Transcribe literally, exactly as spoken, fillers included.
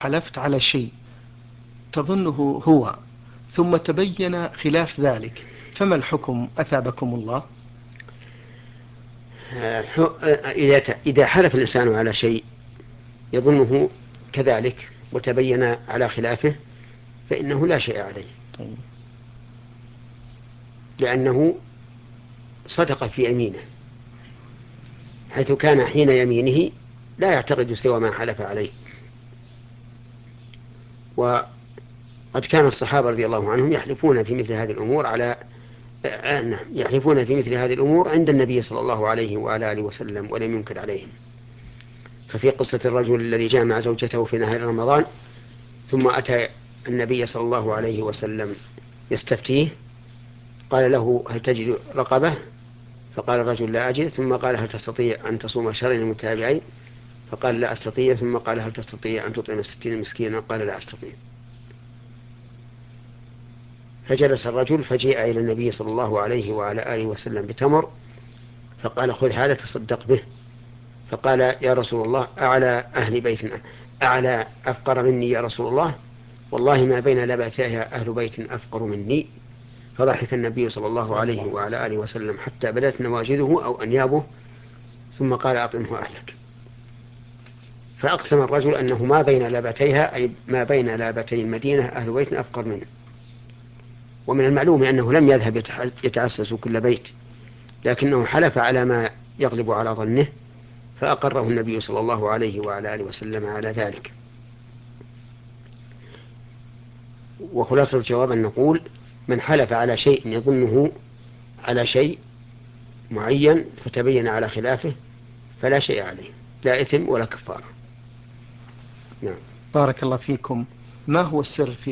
حلفت على شيء تظنه هو ثم تبين خلاف ذلك، فما الحكم أثابكم الله؟ إذا إذا حلف الإنسان على شيء يظنه كذلك وتبين على خلافه فإنه لا شيء عليه، طيب. لأنه صدق في يمينه، حيث كان حين يمينه لا يعتقد سوى ما حلف عليه. وقد كان الصحابة رضي الله عنهم يحلفون في مثل هذه الأمور على يحلفون في مثل هذه الأمور عند النبي صلى الله عليه وعلى آله وسلم ولم ينكر عليهم. ففي قصة الرجل الذي جامع زوجته في نهار رمضان ثم أتى النبي صلى الله عليه وسلم يستفتيه، قال له: هل تجد رقبة؟ فقال الرجل: لا أجد. ثم قال: هل تستطيع أن تصوم شهرين متتابعين؟ فقال: لا أستطيع. ثم قال: هل تستطيع أن تطعم ستين مسكينا؟ قال: لا أستطيع. فجلس الرجل فجيء إلى النبي صلى الله عليه وعلى آله وسلم بتمر، فقال: خذ هذا تصدق به. فقال: يا رسول الله، أعلى أهل بيت أعلى أفقر مني يا رسول الله، والله ما بين لبتيها أهل بيت أفقر مني. فضحك النبي صلى الله عليه وعلى آله وسلم حتى بدت نواجذه أو أنيابه، ثم قال: أطعمه أهلك. فأقسم الرجل أنه ما بين لابتيها، أي ما بين لابتي المدينة، أهل بيت أفقر منه. ومن المعلوم أنه لم يذهب يتعسس كل بيت، لكنه حلف على ما يغلب على ظنه، فأقره النبي صلى الله عليه وعلى آله وسلم على ذلك. وخلاصة الجواب أن نقول: من حلف على شيء يظنه على شيء معين فتبين على خلافه فلا شيء عليه، لا إثم ولا كفارة. نعم. بارك الله فيكم. ما هو السر في